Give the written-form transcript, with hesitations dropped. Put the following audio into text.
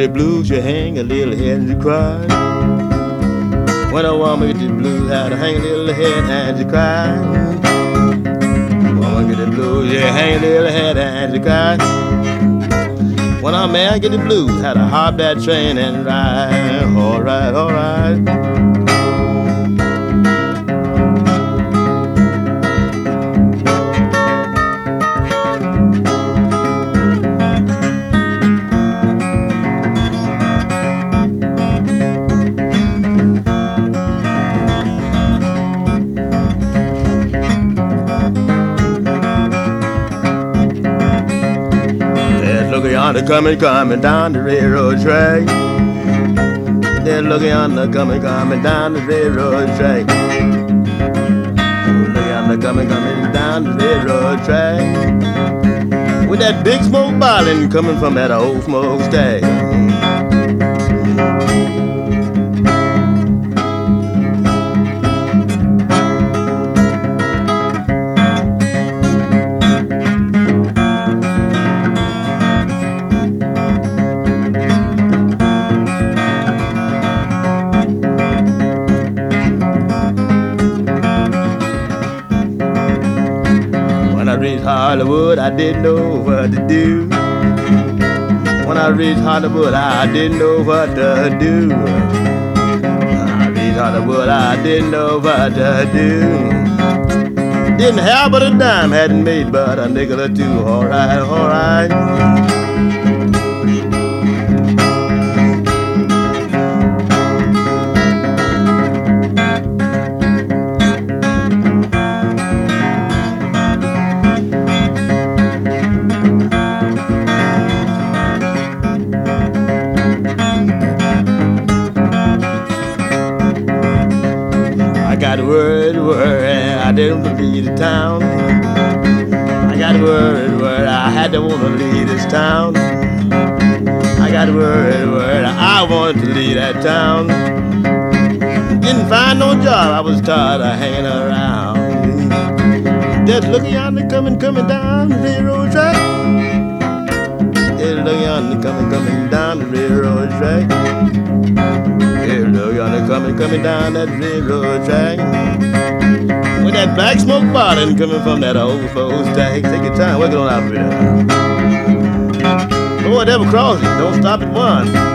the blues, you hang a little head and you cry. When a woman get the blues, how to hang a little head and you cry. Woman get the blues, you hang a little head and you cry. When a man get the blues, how to hop that train and ride. All right, all right. Look yonder coming down the railroad track. There, look yonder coming down the railroad track. Look yonder coming down the railroad track. With that big smoke bottling coming from that old smokestack. When I reached Hollywood, I didn't know what to do. When I reached Hollywood, I didn't know what to do. When I reached Hollywood, I didn't know what to do. Didn't have but a dime, hadn't made but a nickel or two. All right, all right. I got word, I didn't leave the town. I got word, I had to want to leave this town. I got word, I wanted to leave that town. Didn't find no job, I was tired of hanging around. Just look yonder coming down the railroad track. Just look yonder coming down the railroad track. Look yonder coming down that railroad track. With that black smoke bottling coming from that old smokestack. Take your time, work it on out for you. Boy, never cross it, don't stop at one.